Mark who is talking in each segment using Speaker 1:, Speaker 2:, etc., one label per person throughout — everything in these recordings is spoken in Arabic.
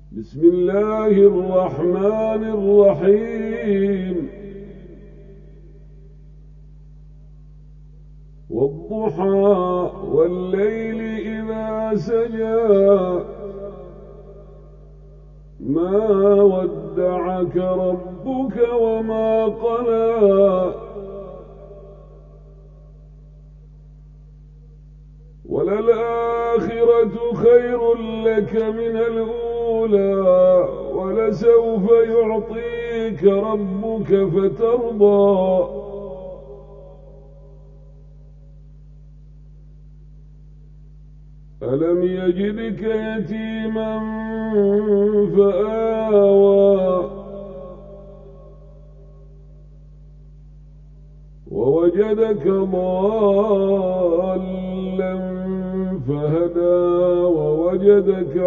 Speaker 1: بسم الله الرحمن الرحيم والضحى والليل إذا سجى ما ودعك ربك وما قلى وللآخرة خير لك من الأولى ولسوف يعطيك ربك فترضى ألم يجدك يتيما فآوى ووجدك ضالا فهدى ووجدك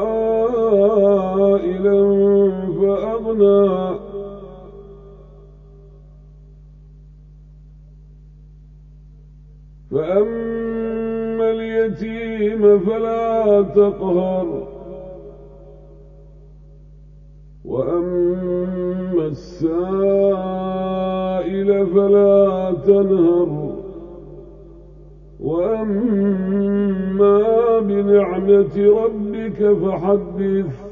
Speaker 1: عائلا فأغنى فأما اليتيم فلا تقهر وأما السائل فلا تنهر وأما بنعمة ربك فحدث